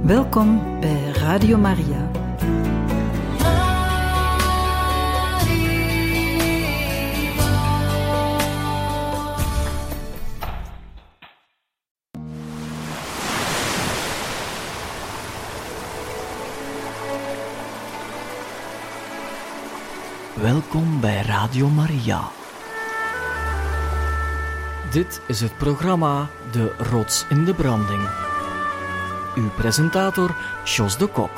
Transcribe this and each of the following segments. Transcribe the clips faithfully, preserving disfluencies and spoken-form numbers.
Welkom bij Radio Maria. Welkom bij Radio Maria. Dit is het programma De Rots in de Branding. Uw presentator Jos de Kok.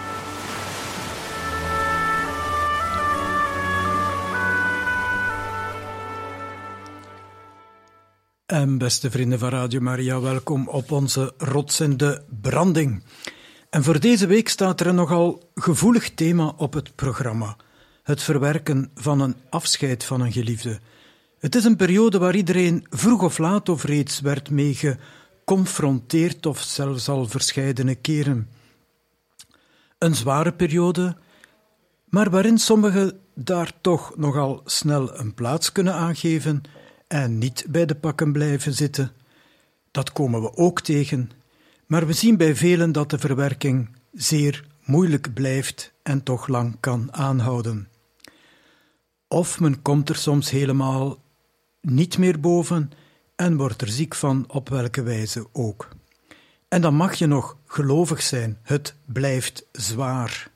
En beste vrienden van Radio Maria, welkom op onze Rots in de Branding. En voor deze week staat er een nogal gevoelig thema op het programma. Het verwerken van een afscheid van een geliefde. Het is een periode waar iedereen vroeg of laat of reeds werd mee geconfronteerd of zelfs al verscheidene keren. Een zware periode, maar waarin sommigen daar toch nogal snel een plaats kunnen aangeven en niet bij de pakken blijven zitten. Dat komen we ook tegen, maar we zien bij velen dat de verwerking zeer moeilijk blijft en toch lang kan aanhouden. Of men komt er soms helemaal niet meer boven en wordt er ziek van, op welke wijze ook. En dan mag je nog gelovig zijn, het blijft zwaar.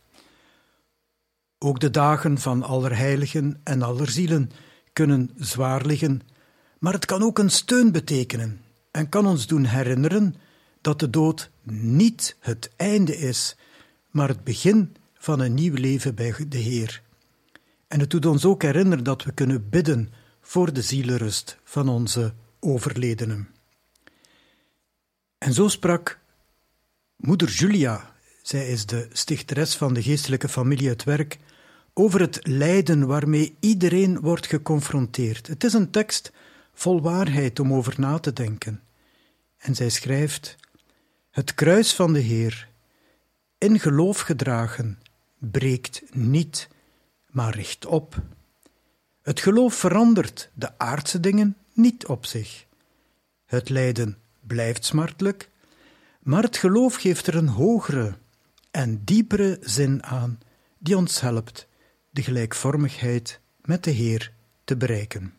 Ook de dagen van Allerheiligen en Allerzielen kunnen zwaar liggen, maar het kan ook een steun betekenen en kan ons doen herinneren dat de dood niet het einde is, maar het begin van een nieuw leven bij de Heer. En het doet ons ook herinneren dat we kunnen bidden voor de zielenrust van onze overledenen. En zo sprak moeder Julia, zij is de stichteres van de geestelijke familie Het Werk, over het lijden waarmee iedereen wordt geconfronteerd. Het is een tekst vol waarheid om over na te denken. En zij schrijft: het kruis van de Heer, in geloof gedragen, breekt niet, maar richt op. Het geloof verandert de aardse dingen niet op zich. Het lijden blijft smartelijk, maar het geloof geeft er een hogere en diepere zin aan die ons helpt de gelijkvormigheid met de Heer te bereiken.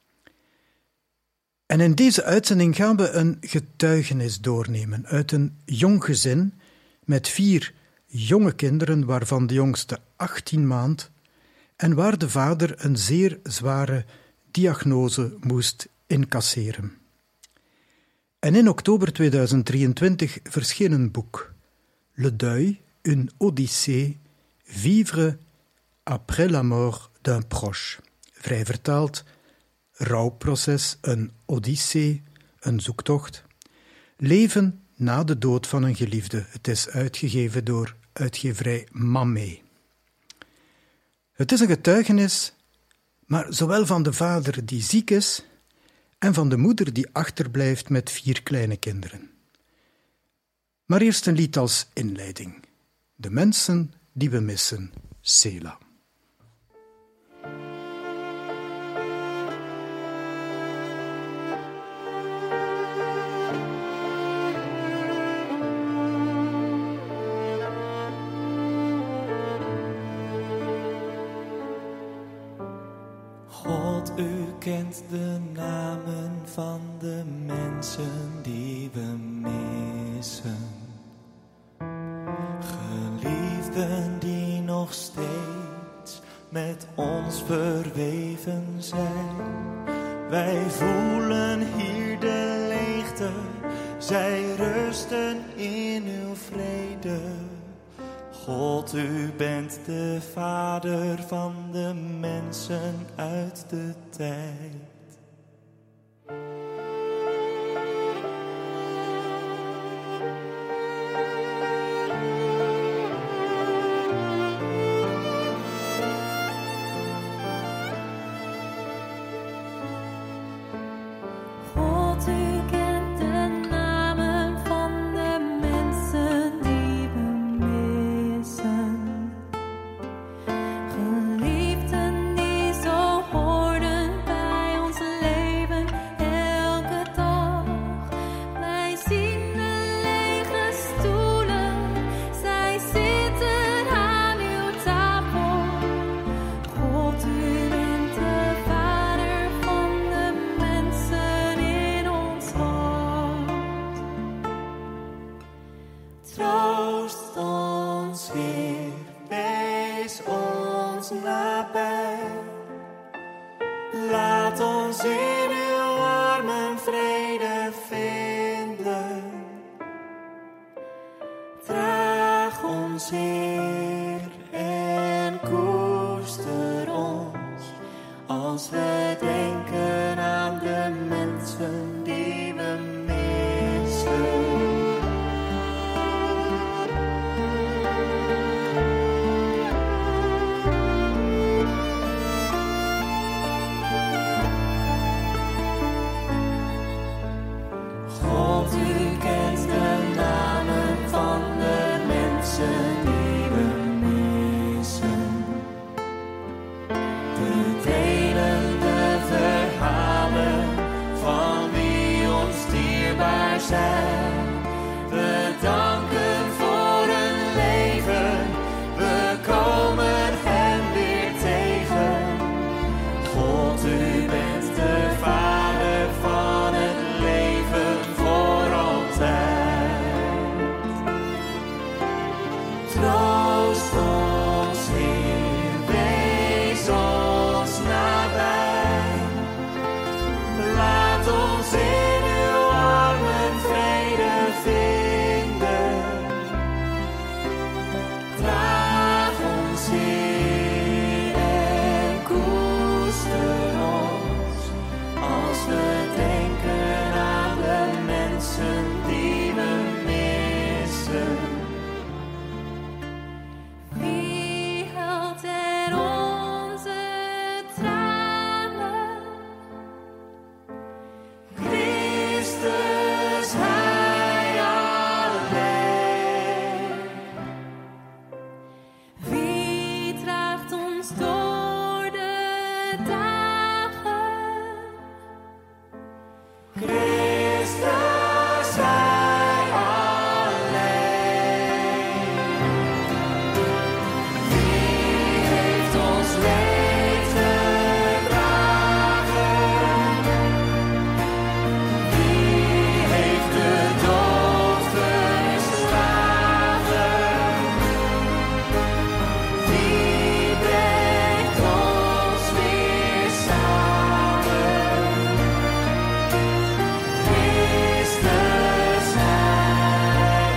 En in deze uitzending gaan we een getuigenis doornemen uit een jong gezin met vier jonge kinderen, waarvan de jongste achttien maand, en waar de vader een zeer zware diagnose moest incasseren. En in oktober tweeduizend drieëntwintig verscheen een boek, Le Deuil, une Odyssée, vivre après la mort d'un proche. Vrij vertaald, rouwproces, een odyssee, een zoektocht. Leven na de dood van een geliefde. Het is uitgegeven door uitgeverij Mammé. Het is een getuigenis, maar zowel van de vader die ziek is en van de moeder die achterblijft met vier kleine kinderen. Maar eerst een lied als inleiding. De mensen die we missen, Selah. God, u kent de namen van de mensen die we missen. Geliefden die nog steeds met ons verweven zijn. Wij voelen hier de leegte, zij rusten in uw vrede. God, u bent de vader van de mensen uit de tijd. God, u kent de namen van de mensen die we missen. Geliefden die zo hoorden bij ons. vinden. Draag ons, Heer, en koester ons, als we denken aan de mensen die we missen. God, u kent de namen van de mensen die we missen. De delende verhalen van wie ons dierbaar zijn. We danken voor een leven, we komen hen weer tegen. God, u bent de Vader van het leven voor altijd. Troost ons, Heer, wees ons nabij. Laat ons in uw armen vrede vinden. Draag ons, Heer, en koester ons, als we denken aan de mensen die we missen. Wie helpt er onze tranen? Christus, Hij alleen. Wie draagt ons door de dagen? Christus, Hij alleen. Wie heeft ons leed gedragen? Wie heeft de dood verslagen? Wie brengt ons weer samen? Christus, Hij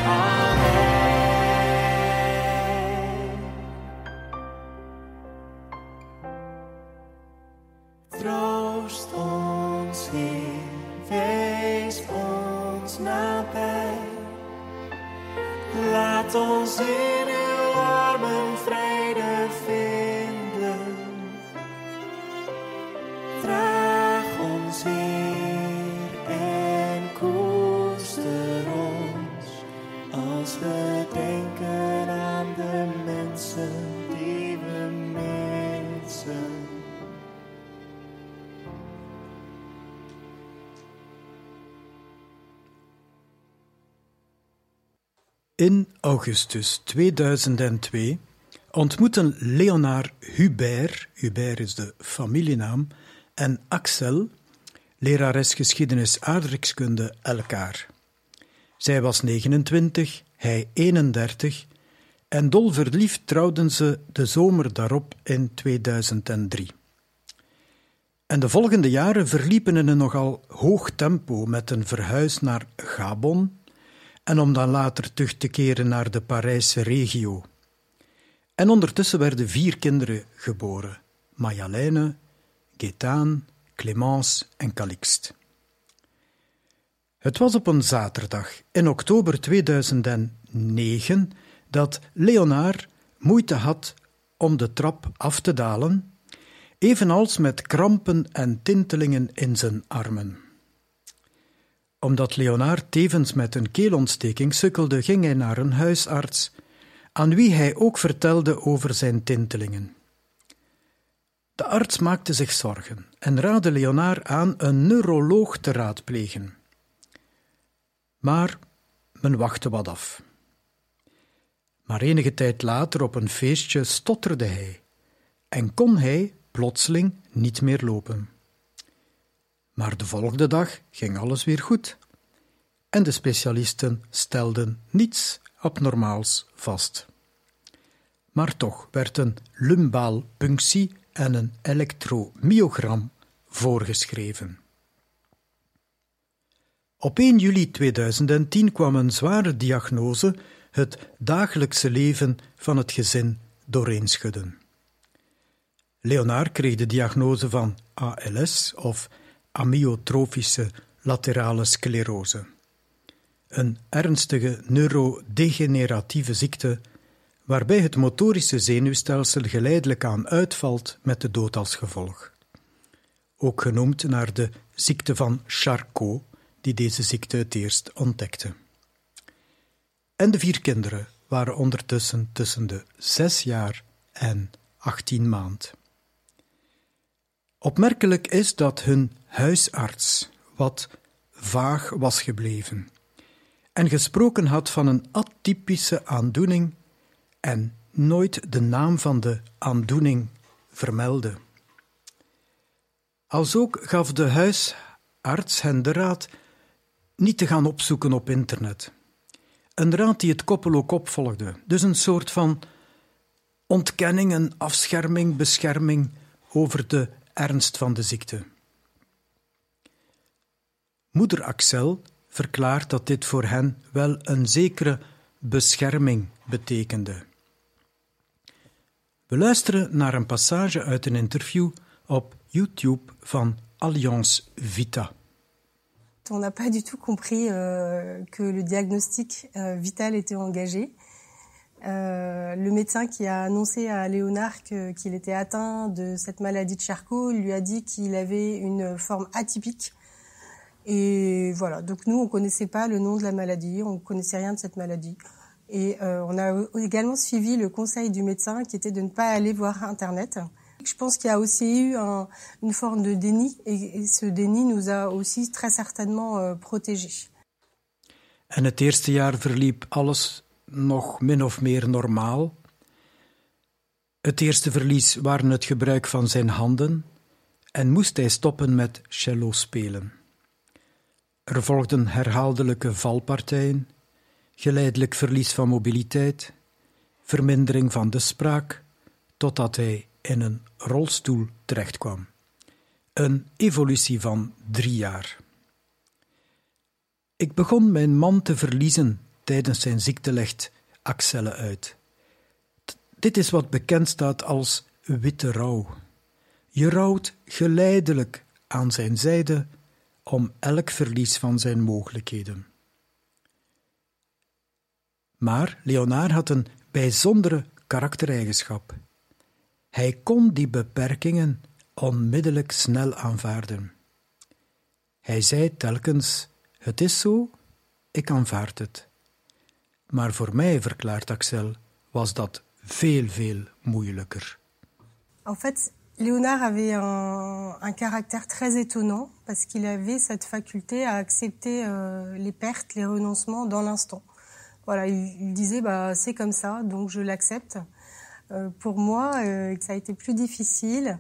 alleen. Troost ons, Heer, wees ons nabij. Laat ons in uw armen vrede vinden. Draag ons, Heer, en koester ons, als we denken aan de mensen die we missen. In augustus tweeduizend twee ontmoeten Leonard Hubert, Hubert is de familienaam, en Axel, lerares geschiedenis aardrijkskunde, elkaar. Zij was negenentwintig, hij eenendertig en dol verliefd trouwden ze de zomer daarop in tweeduizend drie. En de volgende jaren verliepen in een nogal hoog tempo met een verhuis naar Gabon en om dan later terug te keren naar de Parijse regio. En ondertussen werden vier kinderen geboren: Marjolaine, Gaëtaan, Clémence en Calixte. Het was op een zaterdag in oktober tweeduizend negen dat Leonard moeite had om de trap af te dalen, evenals met krampen en tintelingen in zijn armen. Omdat Leonard tevens met een keelontsteking sukkelde, ging hij naar een huisarts, aan wie hij ook vertelde over zijn tintelingen. De arts maakte zich zorgen en raadde Leonard aan een neuroloog te raadplegen. Maar men wachtte wat af. Maar enige tijd later op een feestje stotterde hij en kon hij plotseling niet meer lopen. Maar de volgende dag ging alles weer goed en de specialisten stelden niets abnormaals vast. Maar toch werd een lumbaalpunctie en een elektromyogram voorgeschreven. Op één juli tweeduizend tien kwam een zware diagnose het dagelijkse leven van het gezin dooreenschudden. Leonard kreeg de diagnose van A L S of amyotrofische laterale sclerose. Een ernstige neurodegeneratieve ziekte waarbij het motorische zenuwstelsel geleidelijk aan uitvalt met de dood als gevolg. Ook genoemd naar de ziekte van Charcot, die deze ziekte het eerst ontdekte. En de vier kinderen waren ondertussen tussen de zes jaar en achttien maand. Opmerkelijk is dat hun huisarts wat vaag was gebleven en gesproken had van een atypische aandoening en nooit de naam van de aandoening vermeldde. Alsook gaf de huisarts hen de raad niet te gaan opzoeken op internet. Een raad die het koppel ook opvolgde, dus een soort van ontkenning, een afscherming, bescherming over de ernst van de ziekte. Moeder Axel verklaart dat dit voor hen wel een zekere bescherming betekende. We luisteren naar een passage uit een interview op YouTube van Alliance Vita. On n'a pas du tout compris euh, que le diagnostic euh, vital était engagé. Euh, le médecin qui a annoncé à Léonard que, qu'il était atteint de cette maladie de Charcot lui a dit qu'il avait une forme atypique. Et voilà, donc nous on connaissait pas le nom de la maladie, on connaissait rien de cette maladie. Et euh, on a également suivi le conseil du médecin qui était de ne pas aller voir Internet. Je pense qu'il y a aussi eu un, une forme de déni et, et ce déni nous a aussi très certainement euh, protégés. En het eerste jaar verliep alles nog min of meer normaal. Het eerste verlies waren het gebruik van zijn handen en moest hij stoppen met cello spelen. Er volgden herhaaldelijke valpartijen, geleidelijk verlies van mobiliteit, vermindering van de spraak, totdat hij in een rolstoel terechtkwam. Een evolutie van drie jaar. Ik begon mijn man te verliezen tijdens zijn ziekte, legt Axelle uit. T- dit is wat bekend staat als witte rouw. Je rouwt geleidelijk aan zijn zijde om elk verlies van zijn mogelijkheden. Maar Leonard had een bijzondere karaktereigenschap. Hij kon die beperkingen onmiddellijk snel aanvaarden. Hij zei telkens, het is zo, ik aanvaard het. Maar voor mij, verklaart Axel, was dat veel, veel moeilijker. En fait, Léonard avait un, un caractère très étonnant parce qu'il avait cette faculté à accepter euh, les pertes, les renoncements dans l'instant. Voilà, il, il disait, bah, c'est comme ça, donc je l'accepte. Euh, pour moi, euh, ça a été plus difficile.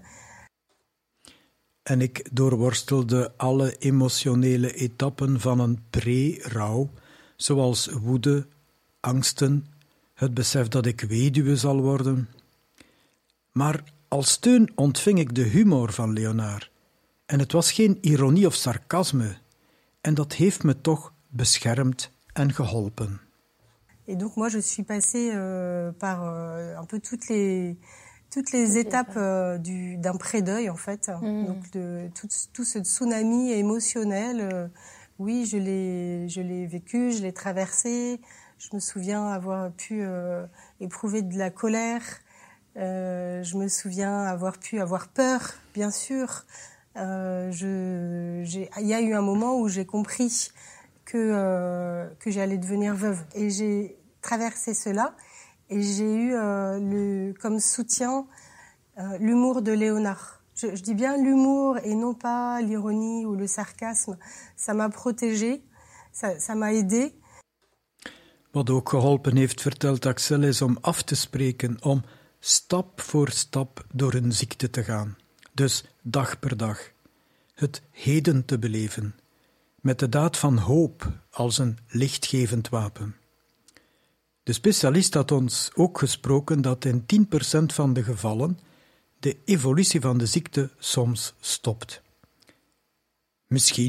En ik doorworstelde alle emotionele etappen van een pre-rouw, zoals woede, angsten, het besef dat ik weduwe zal worden. Maar als steun ontving ik de humor van Leonard. En het was geen ironie of sarcasme. En dat heeft me toch beschermd en geholpen. Et donc moi je suis passée euh, par euh, un peu toutes les toutes les étapes euh, du d'un pré-deuil en fait. Mmh. Donc de tout tout ce tsunami émotionnel, euh, oui, je l'ai je l'ai vécu, je l'ai traversé. Je me souviens avoir pu euh, éprouver de la colère. Euh, je me souviens avoir pu avoir peur, bien sûr. Euh, je j'ai il y a eu un moment où j'ai compris que euh, que j'allais devenir veuve et j'ai traversé cela et j'ai eu euh, le comme soutien euh, l'humour de Léonard. Je, je dis bien l'humour et non pas l'ironie ou le sarcasme. Ça m'a protégée, ça, ça m'a aidée. Wat ook geholpen heeft, vertelt Axel, is om af te spreken, om stap voor stap door een ziekte te gaan. Dus dag per dag. Het heden te beleven. Met de daad van hoop als een lichtgevend wapen. De specialist had ons ook gesproken dat in tien procent van de gevallen de evolutie van de ziekte soms stopt. Misschien,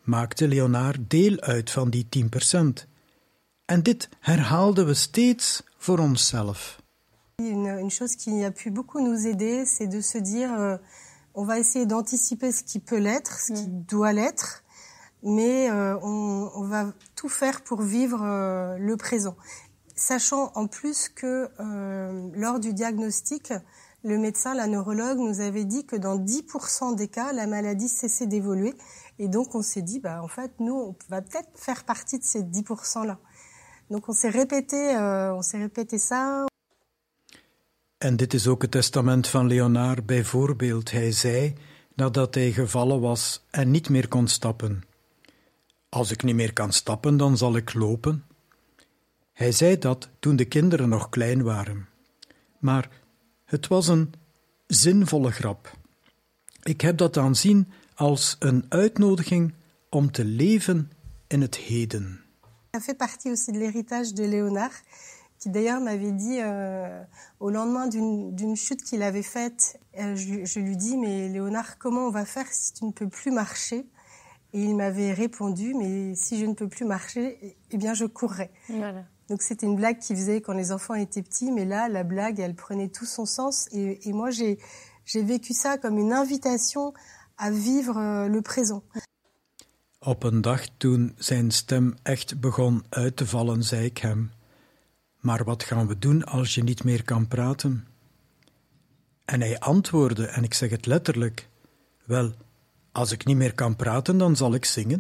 maakte Léonard deel uit van die tien procent. En dit herhaalden we steeds voor onszelf. Une, une chose qui a pu beaucoup nous aider, c'est de se dire, euh, on va essayer d'anticiper ce qui peut l'être, ce qui doit l'être, mais euh, on, on va tout faire pour vivre euh, le présent. Sachant en plus que euh, lors du diagnostic, le médecin, la neurologue, nous avait dit que dans dix pour cent des cas, la maladie cessait d'évoluer. Et donc on s'est dit, bah, en fait, nous, on va peut-être faire partie de ces dix pour cent-là. Donc on s'est répété, euh, on s'est répété ça. En dit is ook het testament van Léonard bijvoorbeeld. Hij zei, nadat hij gevallen was en niet meer kon stappen: als ik niet meer kan stappen, dan zal ik lopen. Hij zei dat toen de kinderen nog klein waren. Maar het was een zinvolle grap. Ik heb dat aanzien als een uitnodiging om te leven in het heden. Ça fait partie aussi de l'héritage de Léonard, qui d'ailleurs m'avait dit, euh, au lendemain d'une, d'une chute qu'il avait faite, euh, je, je lui dis, mais Léonard, comment on va faire si tu ne peux plus marcher? Et il m'avait répondu, mais si je ne peux plus marcher, eh bien je courrai. Voilà. Donc c'était une blague qu'il faisait quand les enfants étaient petits, mais là, la blague, elle prenait tout son sens. Et, et moi, j'ai, j'ai vécu ça comme une invitation à vivre euh, le présent. Op een dag toen zijn stem echt begon uit te vallen, zei ik hem: maar wat gaan we doen als je niet meer kan praten? En hij antwoordde, en ik zeg het letterlijk: wel, als ik niet meer kan praten, dan zal ik zingen.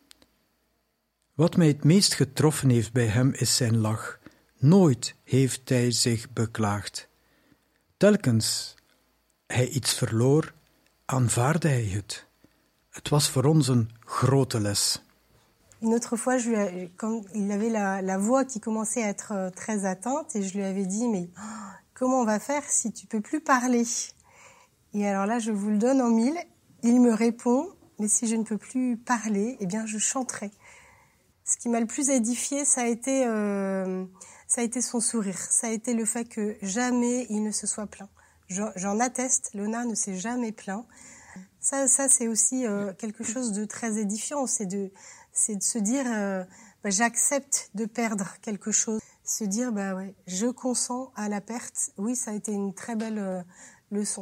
Wat mij het meest getroffen heeft bij hem is zijn lach. Nooit heeft hij zich beklaagd. Telkens hij iets verloor, aanvaardde hij het. Het was voor ons een grote les. Une autre fois, je lui ai, quand il avait la, la voix qui commençait à être euh, très atteinte, et je lui avais dit, mais oh, comment on va faire si tu peux plus parler? Et alors là, je vous le donne en mille. Il me répond, mais si je ne peux plus parler, eh bien, je chanterai. Ce qui m'a le plus édifié, ça a été, euh, ça a été son sourire. Ça a été le fait que jamais il ne se soit plaint. J'en, j'en atteste, Léonard ne s'est jamais plaint. Ça, ça c'est aussi euh, quelque chose de très édifiant. C'est de, c'est de se dire, euh, bah, j'accepte de perdre quelque chose. Se dire, bah ouais, je consens à la perte. Oui, ça a été une très belle euh, leçon.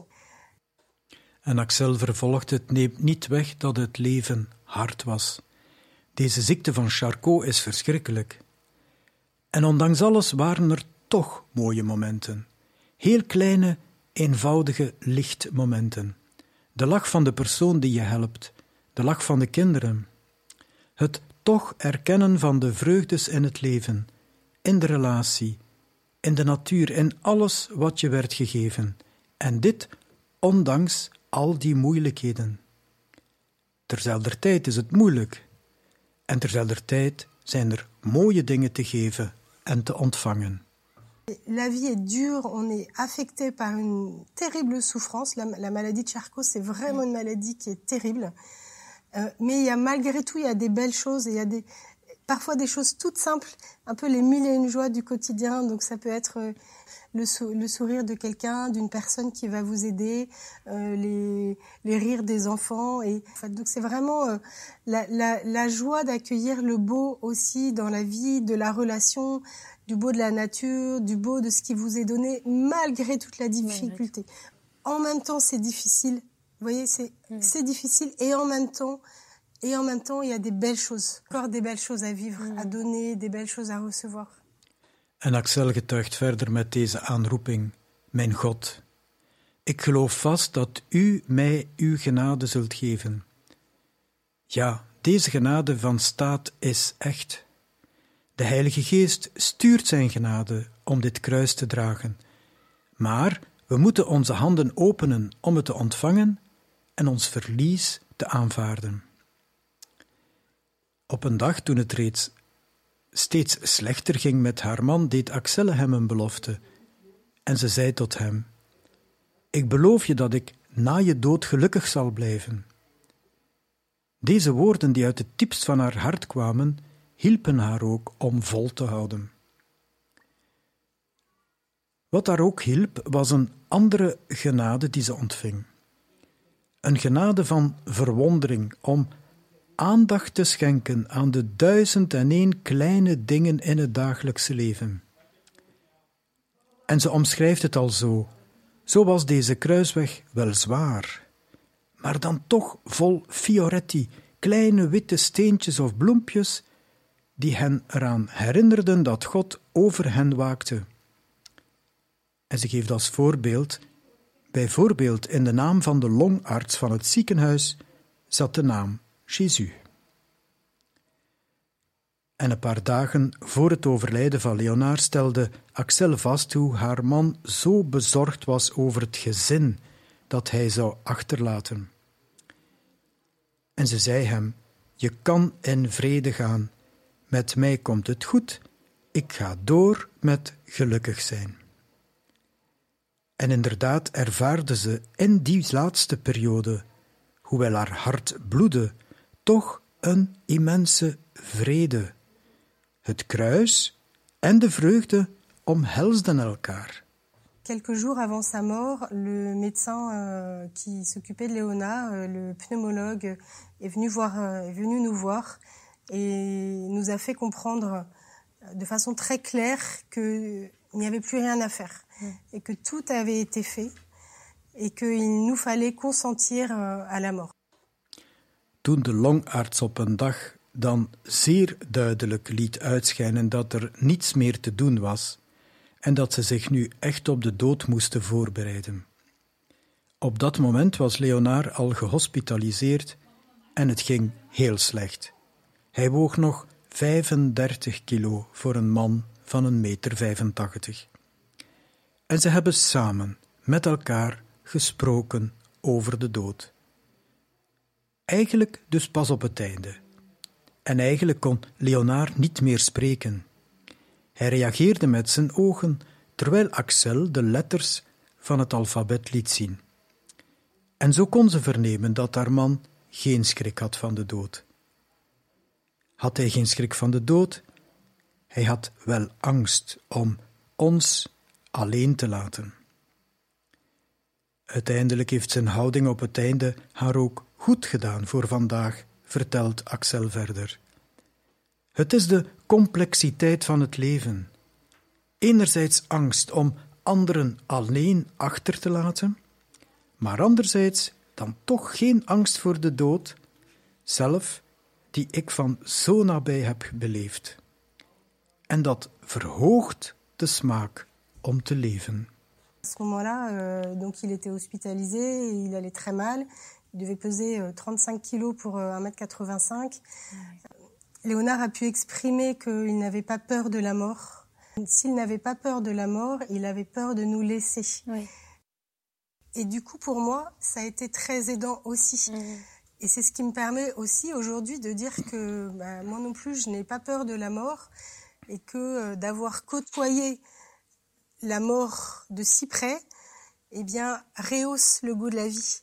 En Axel vervolgt: het neemt niet weg dat het leven hard was. Deze ziekte van Charcot is verschrikkelijk. En ondanks alles waren er toch mooie momenten. Heel kleine, eenvoudige lichtmomenten. De lach van de persoon die je helpt. De lach van de kinderen. Het toch erkennen van de vreugdes in het leven. In de relatie. In de natuur. In alles wat je werd gegeven. En dit ondanks al die moeilijkheden. Terzelfder tijd is het moeilijk. En terzelfder tijd zijn er mooie dingen te geven en te ontvangen. La vie est dure, on est affecté par une terrible souffrance. La, la maladie de Charcot, c'est vraiment une maladie qui est terrible. Euh, mais il y a malgré tout, il y a des belles choses. Et il y a des, parfois des choses toutes simples, un peu les mille et une joies du quotidien. Donc ça peut être euh, le, sou, le sourire de quelqu'un, d'une personne qui va vous aider, euh, les, les rires des enfants. Et, en fait, donc c'est vraiment euh, la, la, la joie d'accueillir le beau aussi dans la vie, de la relation, du beau de la nature, du beau de ce qui vous est donné, malgré toute la difficulté. En même temps, c'est difficile. Vous voyez, c'est, mmh. c'est difficile. Et en même temps, et en même temps, il y a des belles choses. Encore des belles choses à vivre, mmh. à donner, des belles choses à recevoir. En Axel getuigt verder met deze aanroeping: mijn God, ik geloof vast dat u mij uw genade zult geven. Ja, deze genade van staat is echt. De Heilige Geest stuurt zijn genade om dit kruis te dragen. Maar we moeten onze handen openen om het te ontvangen en ons verlies te aanvaarden. Op een dag toen het reeds steeds slechter ging met haar man, deed Axelle hem een belofte. En ze zei tot hem: ik beloof je dat ik na je dood gelukkig zal blijven. Deze woorden, die uit het diepst van haar hart kwamen, hielpen haar ook om vol te houden. Wat haar ook hielp, was een andere genade die ze ontving. Een genade van verwondering om aandacht te schenken aan de duizend en één kleine dingen in het dagelijkse leven. En ze omschrijft het al zo. Zo was deze kruisweg wel zwaar, maar dan toch vol fioretti, kleine witte steentjes of bloempjes, die hen eraan herinnerden dat God over hen waakte. En ze geeft als voorbeeld, bijvoorbeeld in de naam van de longarts van het ziekenhuis, zat de naam Jésus. En een paar dagen voor het overlijden van Léonard stelde Axel vast hoe haar man zo bezorgd was over het gezin dat hij zou achterlaten. En ze zei hem, je kan in vrede gaan, met mij komt het goed, ik ga door met gelukkig zijn. En inderdaad ervaarde ze in die laatste periode, hoewel haar hart bloedde, toch een immense vrede. Het kruis en de vreugde omhelsden elkaar. Quelques jours avant sa mort, le médecin euh, qui s'occupait de Léonard, euh, le pneumologue, est venu, voir, euh, est venu nous voir et nous a fait comprendre de façon très claire qu'il n'y avait plus rien à faire mmh. et que tout avait été fait et qu'il nous fallait consentir euh, à la mort. Toen de longarts op een dag dan zeer duidelijk liet uitschijnen dat er niets meer te doen was en dat ze zich nu echt op de dood moesten voorbereiden. Op dat moment was Léonard al gehospitaliseerd en het ging heel slecht. Hij woog nog vijfendertig kilo voor een man van een meter vijfentachtig. En ze hebben samen met elkaar gesproken over de dood. Eigenlijk dus pas op het einde. En eigenlijk kon Léonard niet meer spreken. Hij reageerde met zijn ogen, terwijl Axel de letters van het alfabet liet zien. En zo kon ze vernemen dat haar man geen schrik had van de dood. Had hij geen schrik van de dood? Hij had wel angst om ons alleen te laten. Uiteindelijk heeft zijn houding op het einde haar ook goed gedaan voor vandaag, vertelt Axel verder. Het is de complexiteit van het leven. Enerzijds angst om anderen alleen achter te laten, maar anderzijds dan toch geen angst voor de dood, zelf die ik van zo nabij heb beleefd. En dat verhoogt de smaak om te leven. À ce moment-là, euh, donc il était hospitalisé, il allait très mal, il devait peser euh, trente-cinq kilos pour euh, un mètre quatre-vingt-cinq. Léonard a pu exprimer qu'il n'avait pas peur de la mort. S'il n'avait pas peur de la mort, il avait peur de nous laisser. Oui. Et du coup, pour moi, ça a été très aidant aussi. Mmh. Et c'est ce qui me permet aussi aujourd'hui de dire que bah, moi non plus, je n'ai pas peur de la mort et que euh, d'avoir côtoyé la mort de si près, eh bien, rehausse le goût de la vie.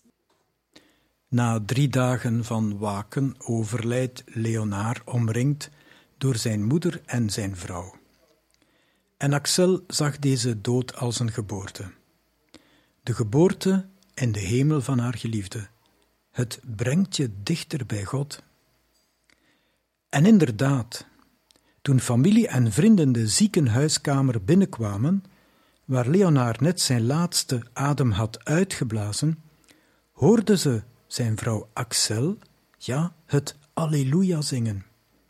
Na drie dagen van waken overlijdt Léonard omringd door zijn moeder en zijn vrouw. En Axel zag deze dood als een geboorte. De geboorte in de hemel van haar geliefde. Het brengt je dichter bij God. En inderdaad, toen familie en vrienden de ziekenhuiskamer binnenkwamen, waar Léonard net zijn laatste adem had uitgeblazen, hoorden ze zijn vrouw Axel, ja, het Alleluia zingen.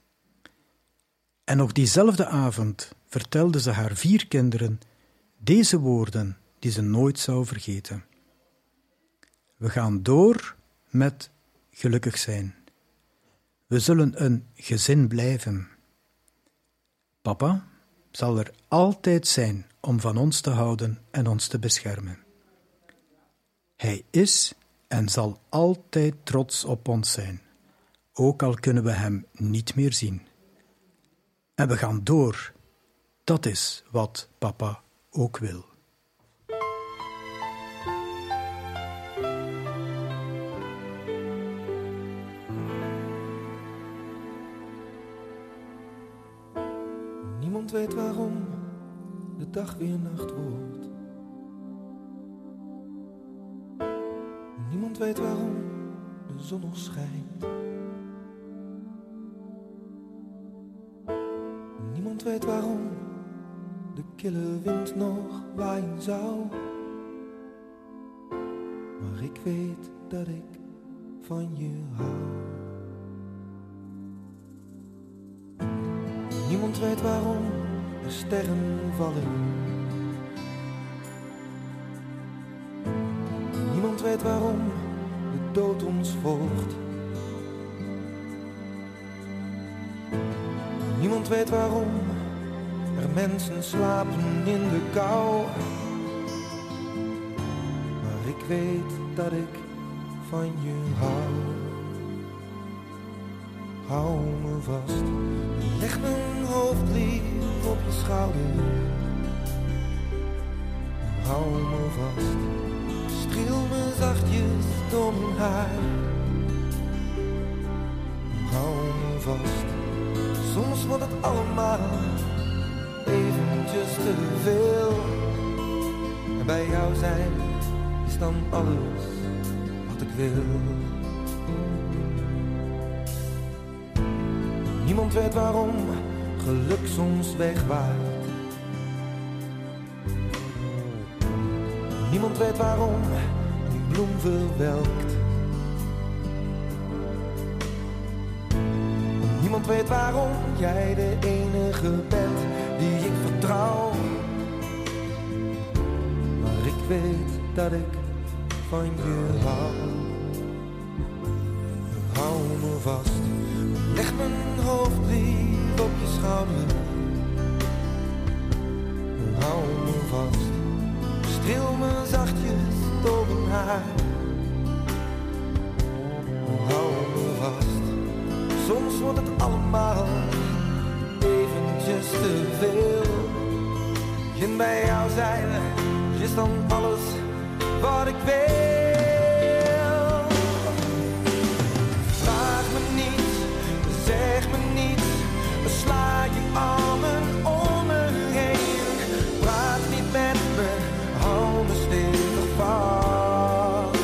En nog diezelfde avond vertelde ze haar vier kinderen deze woorden die ze nooit zou vergeten. We gaan door met gelukkig zijn. We zullen een gezin blijven. Papa zal er altijd zijn om van ons te houden en ons te beschermen. Hij is en zal altijd trots op ons zijn, ook al kunnen we hem niet meer zien. En we gaan door. Dat is wat papa ook wil. Niemand weet waarom de dag weer nacht wordt. Niemand weet waarom de zon nog schijnt. Niemand weet waarom de kille wind nog waaien zou. Maar ik weet dat ik van je hou. Niemand weet waarom er sterren vallen. Niemand weet waarom de dood ons volgt. Niemand weet waarom er mensen slapen in de kou. Maar ik weet dat ik van je hou. Hou me vast, leg mijn hoofd lief op je schouder. Hou me vast, streel me zachtjes door mijn haar. Hou me vast, soms wordt het allemaal eventjes te veel. En bij jou zijn is dan alles wat ik wil. Niemand weet waarom geluk soms wegwaait. Niemand weet waarom een bloem verwelkt. Niemand weet waarom jij de enige bent die ik vertrouw. Maar ik weet dat ik van je hou. Hou me vast, leg mijn hoofd lief op je schouder. Hou me vast, streel me zachtjes door mijn haar. Hou me vast, soms wordt het allemaal eventjes te veel. En bij jou zijn is dan alles wat ik wil. Vraag me niet, zeg me niet, sla je armen om me heen. Praat niet met me, hou me stevig vast.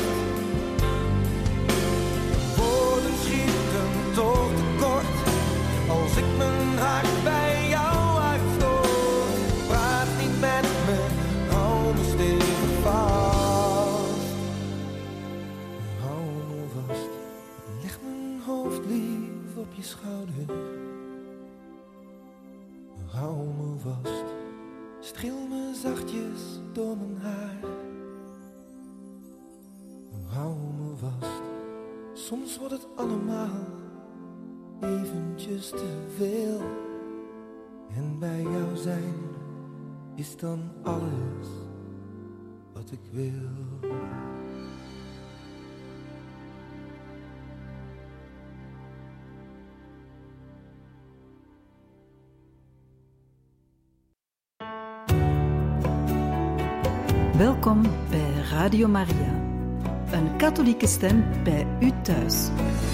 Woorden schieten toch tekort als ik mijn hart bij jou uitstoot. Praat niet met me, hou me stevig vast. Hou me vast, leg mijn hoofd lief op je schouder. Hou me vast, streel me zachtjes door mijn haar. Hou me vast, soms wordt het allemaal eventjes te veel. En bij jou zijn is dan alles wat ik wil. Welkom bij Radio Maria. Een katholieke stem bij u thuis.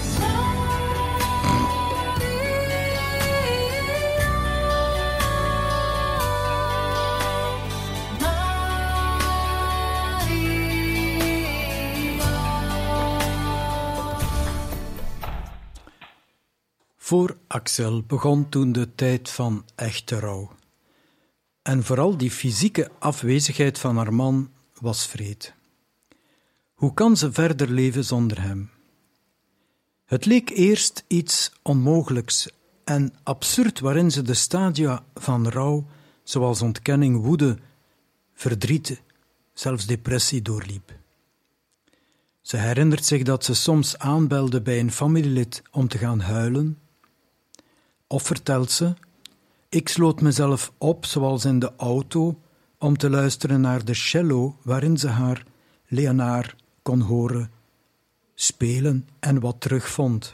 Voor Axel begon toen de tijd van echte rouw. En vooral die fysieke afwezigheid van haar man was wreed. Hoe kan ze verder leven zonder hem? Het leek eerst iets onmogelijks en absurd waarin ze de stadia van rouw, zoals ontkenning, woede, verdriet, zelfs depressie doorliep. Ze herinnert zich dat ze soms aanbelde bij een familielid om te gaan huilen. Of vertelt ze: ik sloot mezelf op, zoals in de auto, om te luisteren naar de cello waarin ze haar Leonard kon horen spelen en wat terugvond.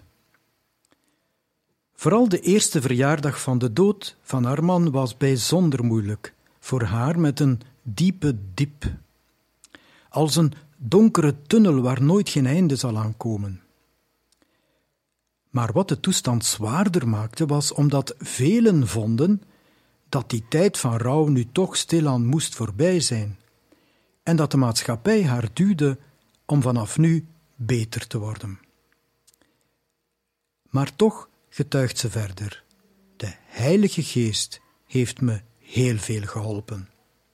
Vooral de eerste verjaardag van de dood van haar man was bijzonder moeilijk, voor haar met een diepe diep. Als een donkere tunnel waar nooit geen einde zal aankomen. Maar wat de toestand zwaarder maakte, was omdat velen vonden dat die tijd van rouw nu toch stilaan moest voorbij zijn en dat de maatschappij haar duwde om vanaf nu beter te worden. Maar toch getuigt ze verder: de Heilige Geest heeft me heel veel geholpen.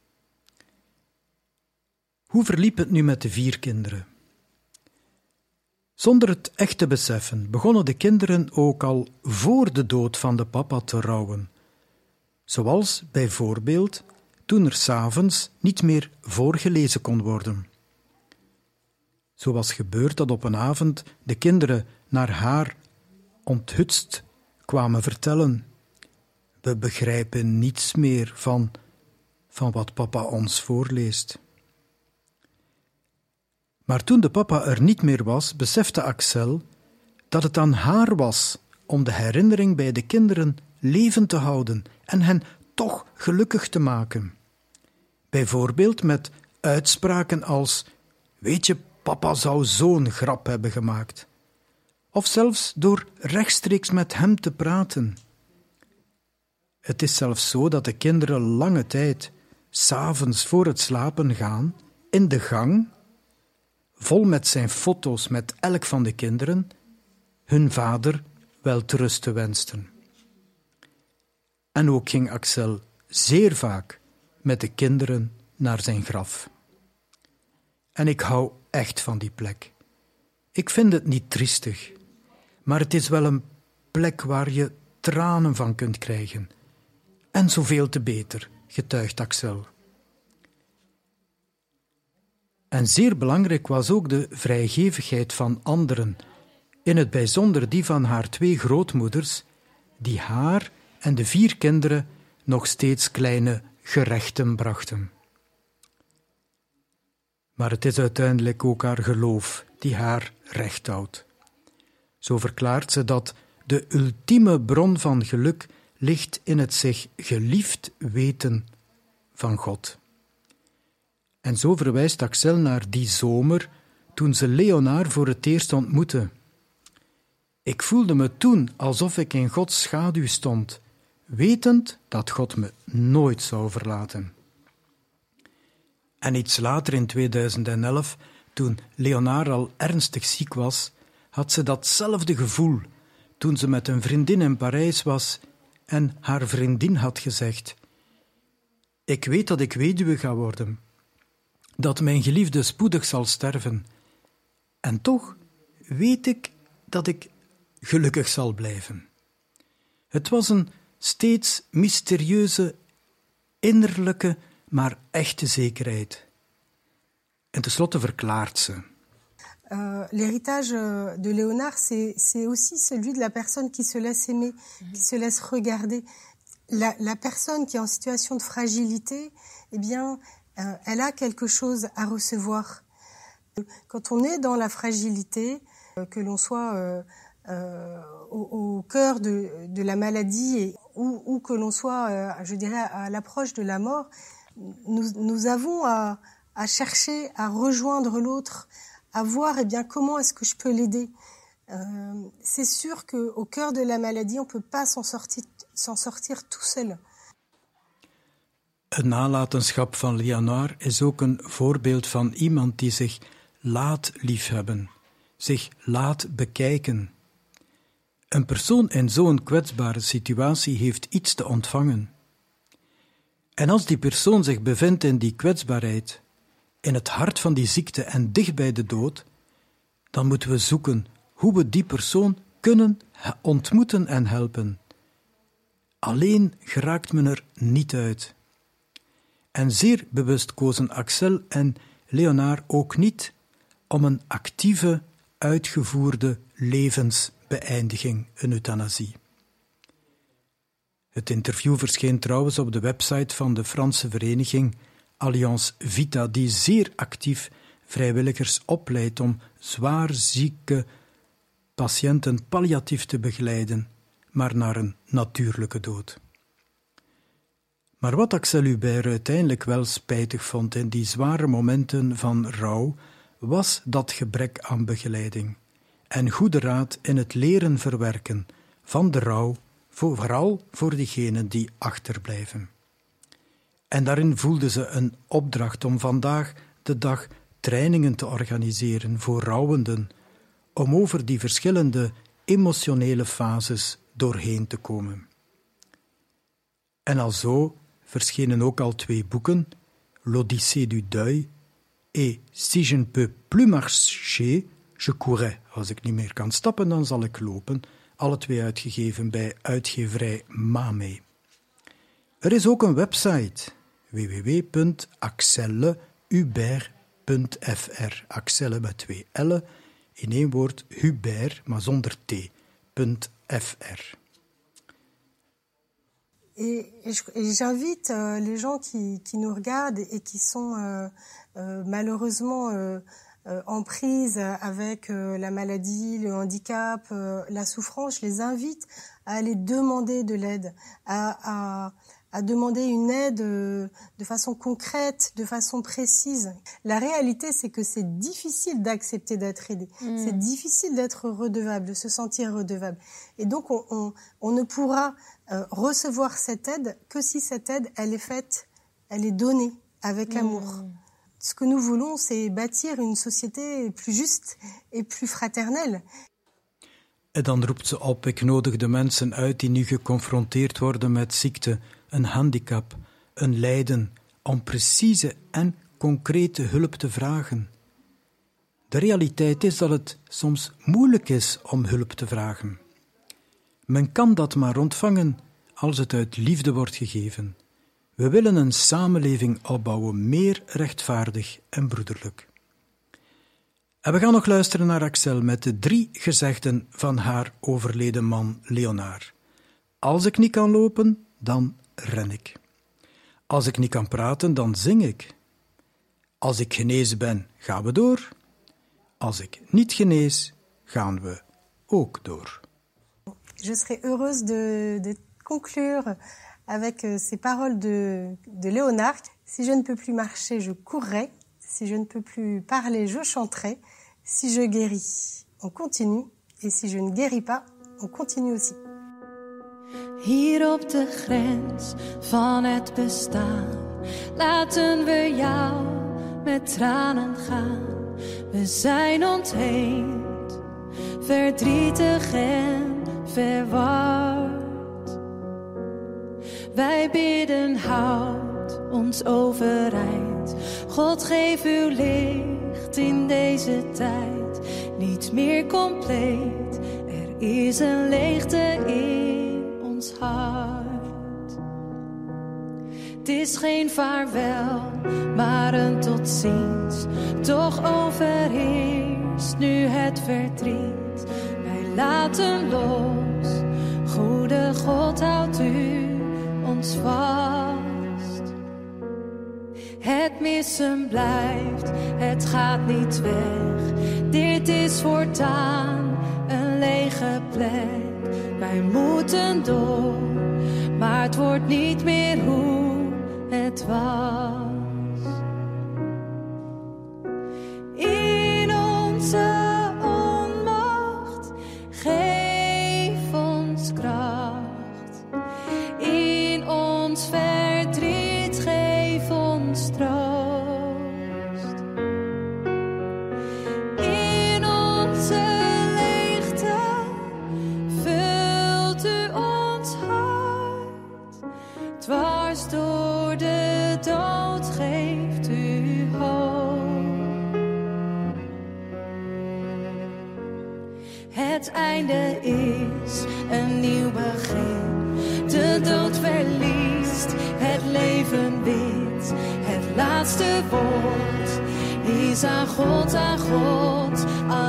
Hoe verliep het nu met de vier kinderen? Zonder het echt te beseffen, begonnen de kinderen ook al voor de dood van de papa te rouwen. Zoals bijvoorbeeld toen er 's avonds niet meer voorgelezen kon worden. Zo was gebeurd dat op een avond de kinderen naar haar onthutst kwamen vertellen: we begrijpen niets meer van, van wat papa ons voorleest. Maar toen de papa er niet meer was, besefte Axel dat het aan haar was om de herinnering bij de kinderen levend te houden en hen toch gelukkig te maken. Bijvoorbeeld met uitspraken als: weet je, papa zou zo'n grap hebben gemaakt. Of zelfs door rechtstreeks met hem te praten. Het is zelfs zo dat de kinderen lange tijd, 's avonds voor het slapen gaan, in de gang, vol met zijn foto's met elk van de kinderen, hun vader welterusten wensten. En ook ging Axel zeer vaak met de kinderen naar zijn graf. En ik hou echt van die plek. Ik vind het niet triestig, maar het is wel een plek waar je tranen van kunt krijgen. En zoveel te beter, getuigt Axel. En zeer belangrijk was ook de vrijgevigheid van anderen, in het bijzonder die van haar twee grootmoeders, die haar en de vier kinderen nog steeds kleine gerechten brachten. Maar het is uiteindelijk ook haar geloof die haar recht houdt. Zo verklaart ze dat de ultieme bron van geluk ligt in het zich geliefd weten van God. En zo verwijst Axel naar die zomer toen ze Leonard voor het eerst ontmoette. Ik voelde me toen alsof ik in Gods schaduw stond, wetend dat God me nooit zou verlaten. En iets later in tweeduizend elf, toen Leonard al ernstig ziek was, had ze datzelfde gevoel toen ze met een vriendin in Parijs was en haar vriendin had gezegd: ik weet dat ik weduwe ga worden, dat mijn geliefde spoedig zal sterven. En toch weet ik dat ik gelukkig zal blijven. Het was een steeds mysterieuze, innerlijke, maar echte zekerheid. En tenslotte verklaart ze: Euh, L'héritage de Léonard, c'est, c'est aussi celui de la personne qui se laisse aimer, mm-hmm. qui se laisse regarder. La, la personne qui est en situation de fragilité, eh bien, euh, elle a quelque chose à recevoir. Quand on est dans la fragilité, euh, que l'on soit euh, euh, au, au cœur de, de la maladie et, ou, ou que l'on soit, euh, je dirais, à l'approche de la mort, nous, nous avons à, à chercher à rejoindre l'autre, à voir eh bien, comment est-ce que je peux l'aider. Euh, c'est sûr qu'au cœur de la maladie, on ne peut pas s'en sortir, s'en sortir tout seul. Een nalatenschap van Leonard is ook een voorbeeld van iemand die zich laat liefhebben, zich laat bekijken. Een persoon in zo'n kwetsbare situatie heeft iets te ontvangen. En als die persoon zich bevindt in die kwetsbaarheid, in het hart van die ziekte en dicht bij de dood, dan moeten we zoeken hoe we die persoon kunnen ontmoeten en helpen. Alleen geraakt men er niet uit. En zeer bewust kozen Axel en Leonard ook niet om een actieve, uitgevoerde levensbeëindiging, een euthanasie. Het interview verscheen trouwens op de website van de Franse vereniging Alliance Vita, die zeer actief vrijwilligers opleidt om zwaar zieke patiënten palliatief te begeleiden, maar naar een natuurlijke dood. Maar wat Axel Hubert uiteindelijk wel spijtig vond in die zware momenten van rouw, was dat gebrek aan begeleiding en goede raad in het leren verwerken van de rouw, vooral voor diegenen die achterblijven. En daarin voelde ze een opdracht om vandaag de dag trainingen te organiseren voor rouwenden, om over die verschillende emotionele fases doorheen te komen. En alzo verschenen ook al twee boeken, L'Odyssée du Deuil et Si je ne peux plus marcher, je courrai. Als ik niet meer kan stappen, dan zal ik lopen. Alle twee uitgegeven bij uitgeverij Mame. Er is ook een website, w w w punt axelle hubert punt f r. Axelle met twee L'en, in één woord Hubert, maar zonder T, .fr. Et, et, et j'invite euh, les gens qui, qui nous regardent et qui sont euh, euh, malheureusement euh, euh, en prise avec euh, la maladie, le handicap, euh, la souffrance, je les invite à aller demander de l'aide, à, à, à demander une aide euh, de façon concrète, de façon précise. La réalité, c'est que c'est difficile d'accepter d'être aidé. Mmh. C'est difficile d'être redevable, de se sentir redevable. Et donc, on, on, on ne pourra euh, recevoir cette aide que si cette aide, elle est faite, elle est donnée avec mmh. l'amour. Ce que nous voulons, c'est bâtir une société plus juste et plus fraternelle. En dan roept ze op, ik nodig de mensen uit die nu geconfronteerd worden met ziekte, een handicap, een lijden, om precieze en concrete hulp te vragen. De realiteit is dat het soms moeilijk is om hulp te vragen. Men kan dat maar ontvangen als het uit liefde wordt gegeven. We willen een samenleving opbouwen, meer rechtvaardig en broederlijk. En we gaan nog luisteren naar Axelle met de drie gezegden van haar overleden man Leonard. Als ik niet kan lopen, dan ren ik. Als ik niet kan praten, dan zing ik. Als ik genezen ben, gaan we door. Als ik niet genees, gaan we ook door. Je serais heureuse de, de conclure avec ces paroles de, de Léonard. Si je ne peux plus marcher, je courrai. Si je ne peux plus parler, je chanterai. Si je guéris, on continue. Et si je ne guéris pas, on continue aussi. Hier op de grens van het bestaan, laten we jou met tranen gaan. We zijn ontheemd, verdrietig en verward. Wij bidden, houd ons overeind. God, geef uw licht in deze tijd. Niet meer compleet, er is een leegte in ons hart. Het is geen vaarwel, maar een tot ziens. Toch overheerst nu het verdriet. Wij laten los, goede God, houdt u ons vast. Het missen blijft, het gaat niet weg. Dit is voortaan een lege plek. Wij moeten door, maar het wordt niet meer hoe het was. In onze onmacht, geef ons kracht. In ons verdriet, geef ons troost. In onze leegte vult u ons hart. Dwars door de dood geeft u hoop. Het einde is een nieuw begin. De dood verliest, het leven wint. Het laatste woord is aan God, aan God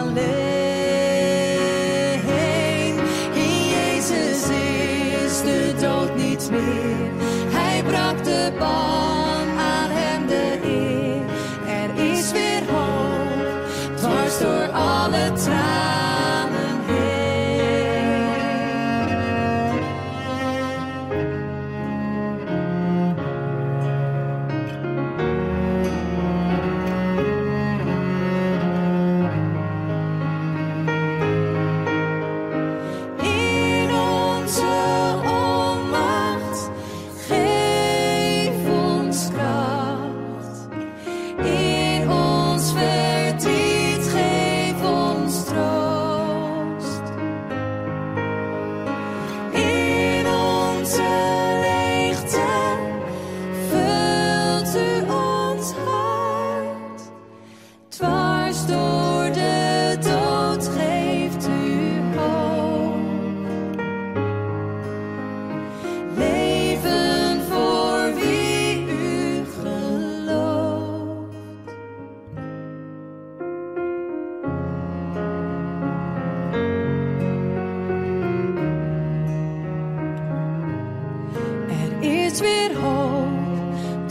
alleen. In Jezus is de dood niet meer. Hij brak de ban, aan hem de eer. Er is weer hoop, dwars door alle tranen heen. In onze onmacht,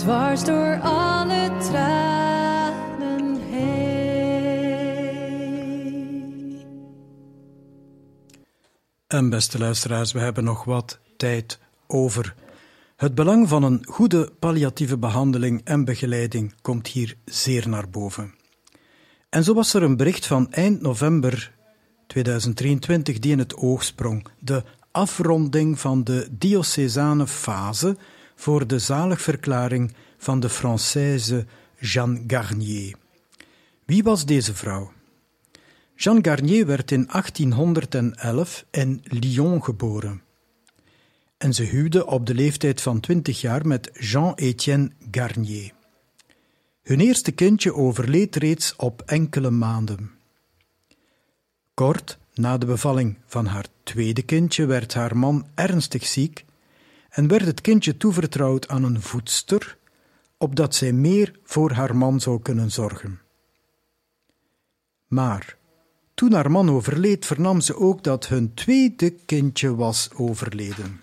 dwars door alle tranen heen. En beste luisteraars, we hebben nog wat tijd over. Het belang van een goede palliatieve behandeling en begeleiding komt hier zeer naar boven. En zo was er een bericht van eind november tweeduizend drieëntwintig die in het oog sprong. De afronding van de diocesane fase voor de zaligverklaring van de Française Jeanne Garnier. Wie was deze vrouw? Jeanne Garnier werd in achttienhonderdelf in Lyon geboren. En ze huwde op de leeftijd van twintig jaar met Jean-Étienne Garnier. Hun eerste kindje overleed reeds op enkele maanden. Kort na de bevalling van haar tweede kindje werd haar man ernstig ziek en werd het kindje toevertrouwd aan een voedster, opdat zij meer voor haar man zou kunnen zorgen. Maar toen haar man overleed, vernam ze ook dat hun tweede kindje was overleden.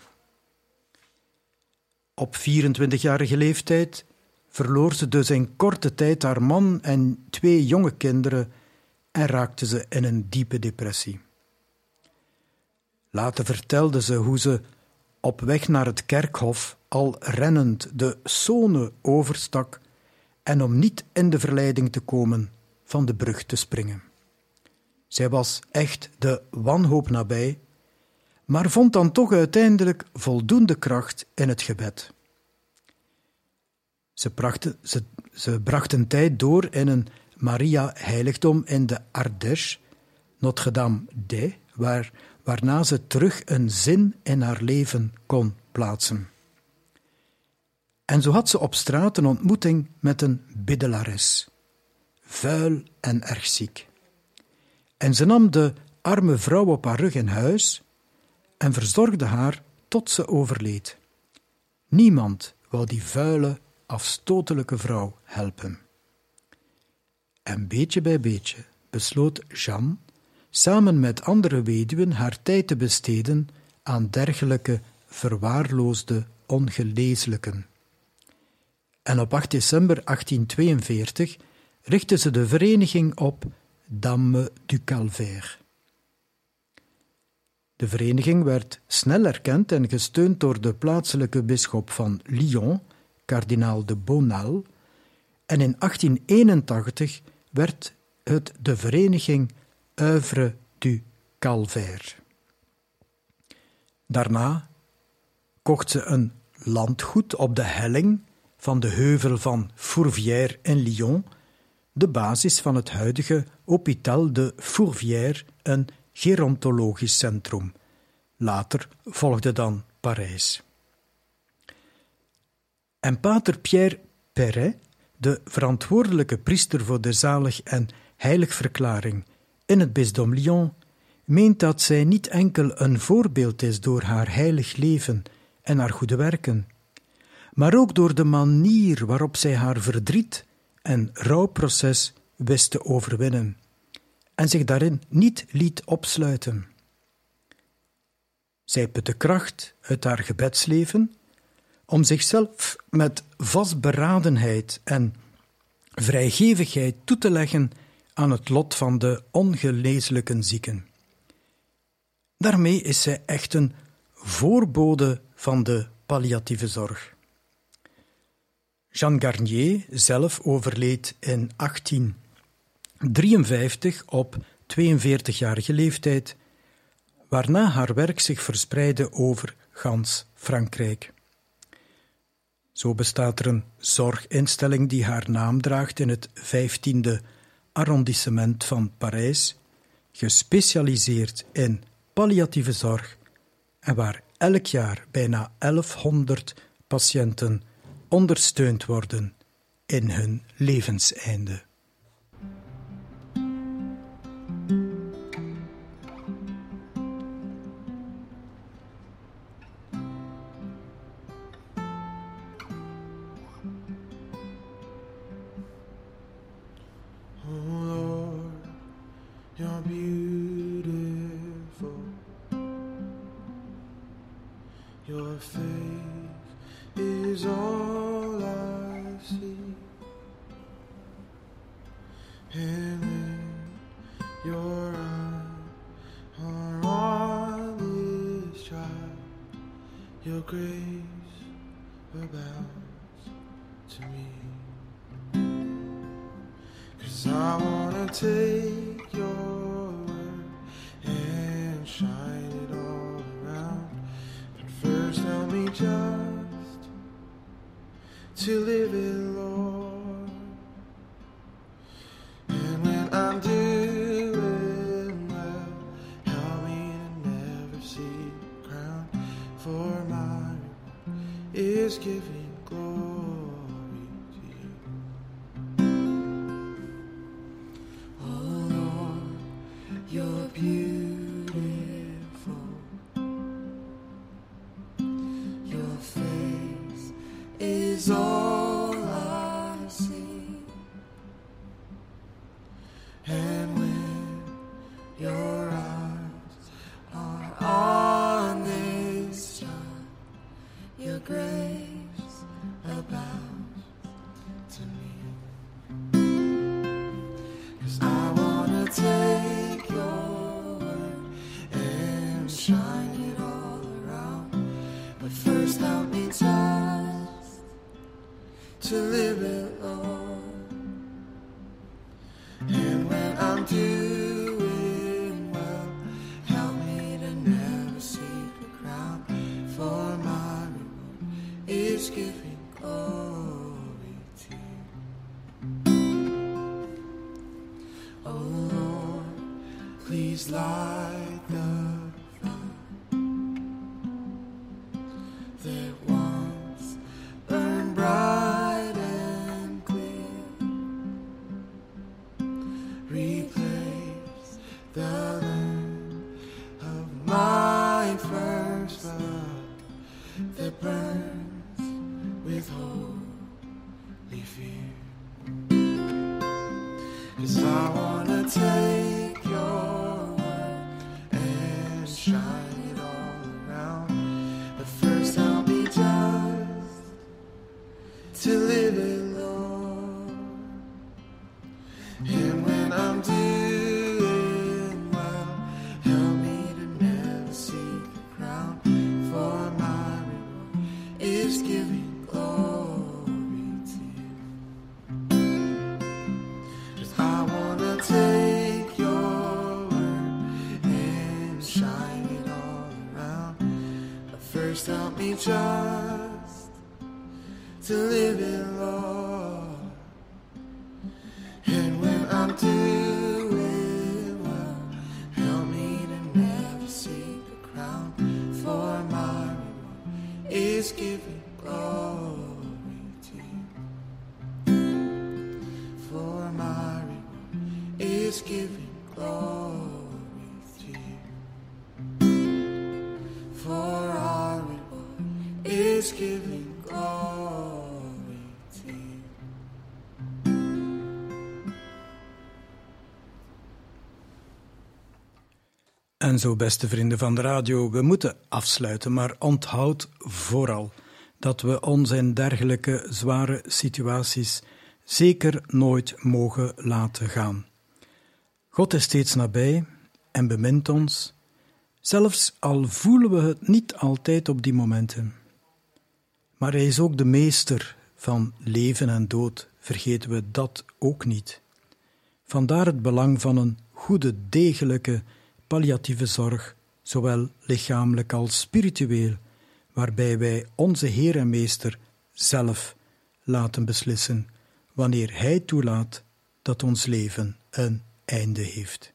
Op vierentwintigjarige leeftijd verloor ze dus in korte tijd haar man en twee jonge kinderen en raakte ze in een diepe depressie. Later vertelde ze hoe ze op weg naar het kerkhof al rennend de Saône overstak en om niet in de verleiding te komen van de brug te springen. Zij was echt de wanhoop nabij, maar vond dan toch uiteindelijk voldoende kracht in het gebed. Ze, brachten, ze, ze brachten tijd door in een Maria-heiligdom in de Ardèche, Notre-Dame-des, waar, waarna ze terug een zin in haar leven kon plaatsen. En zo had ze op straat een ontmoeting met een biddelares, vuil en erg ziek. En ze nam de arme vrouw op haar rug in huis en verzorgde haar tot ze overleed. Niemand wou die vuile, afstotelijke vrouw helpen. En beetje bij beetje besloot Jeanne samen met andere weduwen haar tijd te besteden aan dergelijke verwaarloosde ongeleeselijken. En op acht december achttienhonderdtweeënveertig richtte ze de vereniging op Dames du Calvaire. De vereniging werd snel erkend en gesteund door de plaatselijke bisschop van Lyon, kardinaal de Bonal, en in achttien eenentachtig werd het de vereniging Œuvre du Calvaire. Daarna kocht ze een landgoed op de helling van de heuvel van Fourvière in Lyon, de basis van het huidige Hôpital de Fourvière, een gerontologisch centrum. Later volgde dan Parijs. En pater Pierre Perret, de verantwoordelijke priester voor de zalig- en heiligverklaring in het bisdom Lyon, meent dat zij niet enkel een voorbeeld is door haar heilig leven en haar goede werken, maar ook door de manier waarop zij haar verdriet en rouwproces wist te overwinnen en zich daarin niet liet opsluiten. Zij putte kracht uit haar gebedsleven om zichzelf met vastberadenheid en vrijgevigheid toe te leggen aan het lot van de ongeleeselijke zieken. Daarmee is zij echt een voorbode van de palliatieve zorg. Jeanne Garnier zelf overleed in achttien drieënvijftig op tweeënveertigjarige leeftijd, waarna haar werk zich verspreidde over gans Frankrijk. Zo bestaat er een zorginstelling die haar naam draagt in het vijftiende arrondissement van Parijs, gespecialiseerd in palliatieve zorg en waar elk jaar bijna elfhonderd patiënten ondersteund worden in hun levenseinde. You're beautiful. Your faith is all I see. And when your eyes are on this child, your grace abounds to me. 'Cause I wanna take your word and shine it all around. But first help me just to live it, Lord. And when I'm doing well, help me to never see the crown. For my reward is giving glory to you. Oh Lord, you're beautiful. Your face is all I see. And when your eyes are on this child, your grace abounds to me. 'Cause I wanna take your word and shine it all around. But first help me just to live it, Lord. And when I'm doing well, help me to never seek the crown. For my reward is giving glory to you. Oh Lord, please light the fire that once burned bright and clear. Replace the land of my first love that burns with holy fear. 'Cause I wanna take your word and shine it all around. But first help me just to live it, Lord. And when I'm doing well, help me to never seek the crown. For my reward is giving glory to you. 'Cause I wanna take your word and shine it all around. But first help me just to live it, Lord. And when I'm doing well, help me to never seek the crown. For my reward is giving glory to you. For my reward is giving glory to you. For our reward is giving glory to you. En zo, beste vrienden van de radio, we moeten afsluiten, maar onthoud vooral dat we ons in dergelijke zware situaties zeker nooit mogen laten gaan. God is steeds nabij en bemint ons, zelfs al voelen we het niet altijd op die momenten. Maar hij is ook de meester van leven en dood, vergeten we dat ook niet. Vandaar het belang van een goede, degelijke, palliatieve zorg, zowel lichamelijk als spiritueel, waarbij wij onze Heer en Meester zelf laten beslissen wanneer Hij toelaat dat ons leven een einde heeft.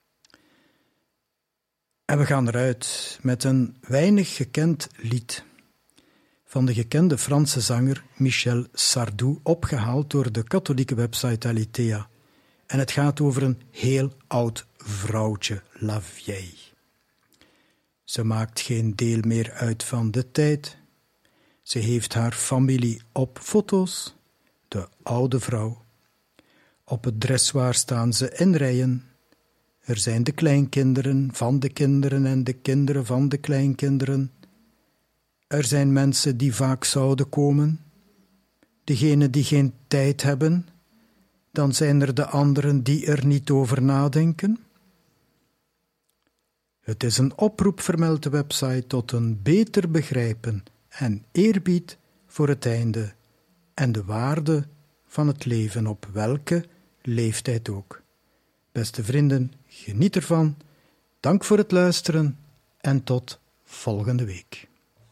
En we gaan eruit met een weinig gekend lied van de gekende Franse zanger Michel Sardou, opgehaald door de katholieke website Aletheia. En het gaat over een heel oud vrouwtje, La Vieille. Ze maakt geen deel meer uit van de tijd. Ze heeft haar familie op foto's, de oude vrouw. Op het dressoir staan ze in rijen. Er zijn de kleinkinderen van de kinderen en de kinderen van de kleinkinderen. Er zijn mensen die vaak zouden komen, degenen die geen tijd hebben, dan zijn er de anderen die er niet over nadenken. Het is een oproep, vermeldt de website, tot een beter begrijpen en eerbied voor het einde en de waarde van het leven op welke leeftijd ook. Beste vrienden, geniet ervan. Dank voor het luisteren en tot volgende week.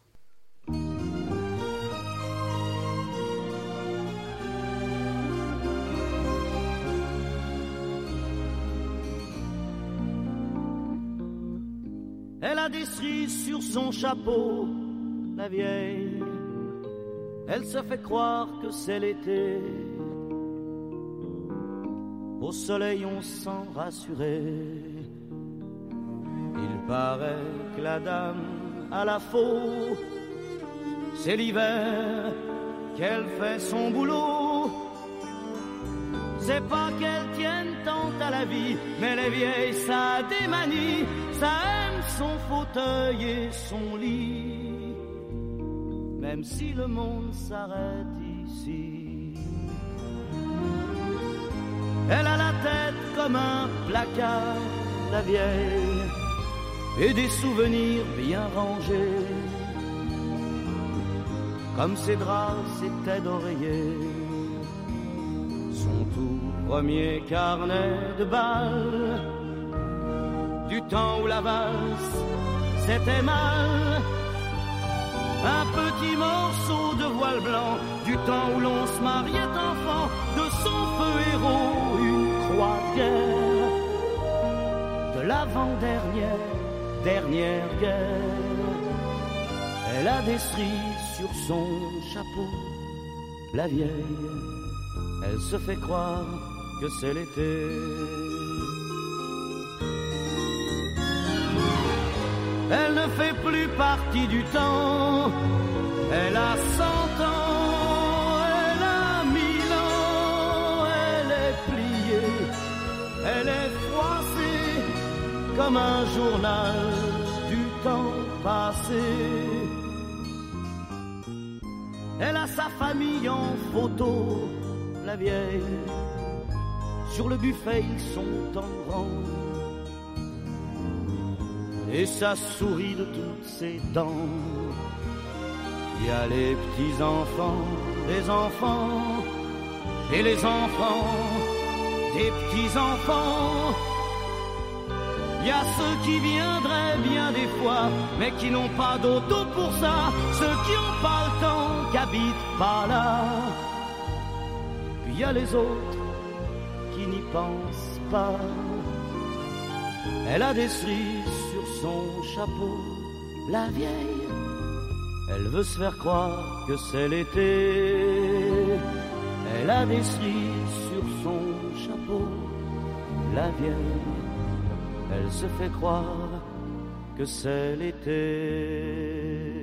Elle a des cerises sur son chapeau, la vieille. Elle se fait croire que c'est l'été. Au soleil on se sent rassuré. Il paraît que la dame à la faux, c'est l'hiver qu'elle fait son boulot. C'est pas qu'elle tienne tant à la vie, mais les vieilles ça a des manies. Ça aime son fauteuil et son lit, même si le monde s'arrête ici. Elle a la tête comme un placard, la vieille, et des souvenirs bien rangés, comme ses draps, ses têtes d'oreiller, son tout premier carnet de bal, du temps où la valse c'était mal, un petit morceau de voile blanc, du temps où l'on se mariait enfant, de son feu héros une croix de guerre, de l'avant-dernière, dernière guerre. Elle a des cerises sur son chapeau, la vieille, elle se fait croire que c'est l'été. Elle ne fait plus partie du temps. Elle a cent ans, elle a mille ans. Elle est pliée, elle est froissée comme un journal du temps passé. Elle a sa famille en photo, la vieille. Sur le buffet ils sont en rang. Et ça sourit de toutes ses dents. Il y a les petits-enfants des enfants et les enfants des petits-enfants. Il y a ceux qui viendraient bien des fois, mais qui n'ont pas d'auto pour ça. Ceux qui n'ont pas le temps, qui habitent pas là. Puis il y a les autres qui n'y pensent pas. Elle a des cerises sur son chapeau, la vieille. Elle veut se faire croire que c'est l'été. Elle a des cerises sur son chapeau, la vieille. Elle se fait croire que c'est l'été.